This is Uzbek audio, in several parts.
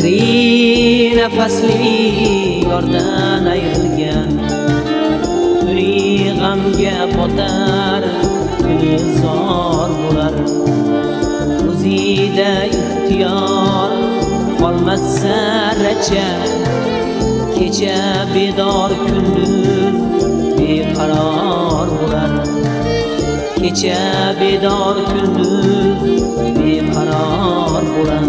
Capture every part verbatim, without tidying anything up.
biri nafasli yordan ayrilgan, biri g'amga botar, kuni zor bo'lar. O'zida ixtiyor qolmas zarracha, kecha bedor kunduz beqaror bo'lar. Kecha bedor kunduz beqaror bo'lar.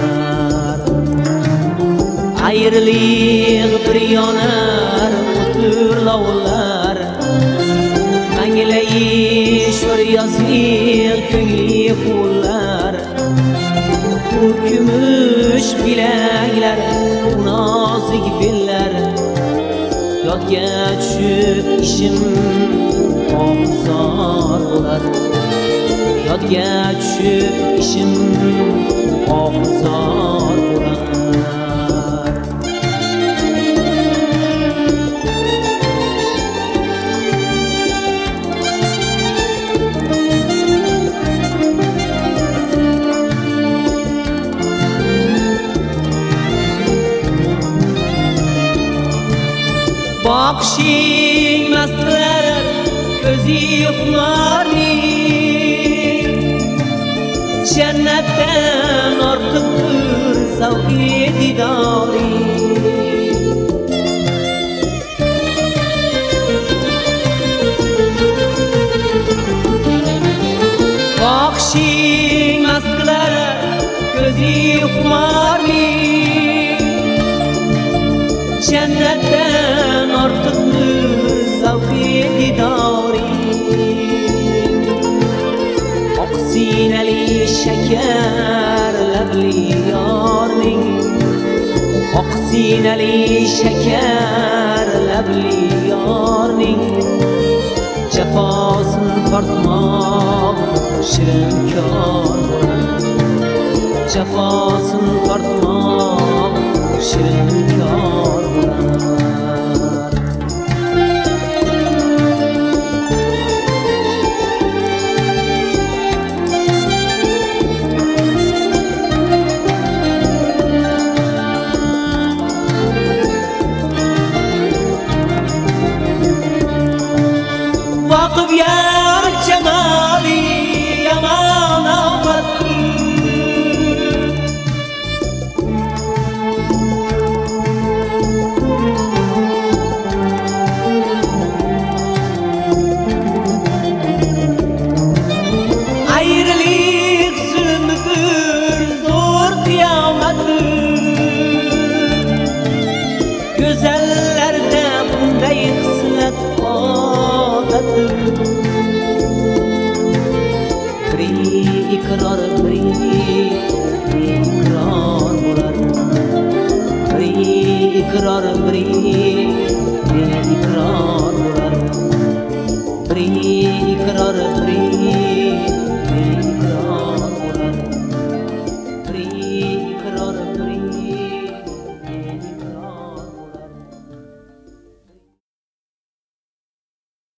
Ayriliq bir yonar o'tir lovullar, anglayish bir yozlik ko'ngli qullar. Bu kumush bilaklar, nozik bellar, yodga tushib ishim og'zor bo'lar. Yodga tushib ishim og'zor bo'lar. Bakışing mastlar, ko'zi xumorning, jannatdan ortiqdir zavqi didoring. Bakışing mastlar, ko'zi xumorning, jannatdan ortiqdir zavqi didoring. Oq sinali shakar labli yorning, oq sinali shakar labli yorning. Jafosin tortmoq shirin kor bo'lar, jafosin tortmoq shirin kor bo'lar. Vaqif yar jamali yaman ofatdir, ayriliq zulmdir, zo'r qiyomatdir. Go'zallarda bunday xislat odatdir. Biri iqror, biri iqror bo'lar. Biri iqror, biri iqror bo'lar. Biri iqror, biri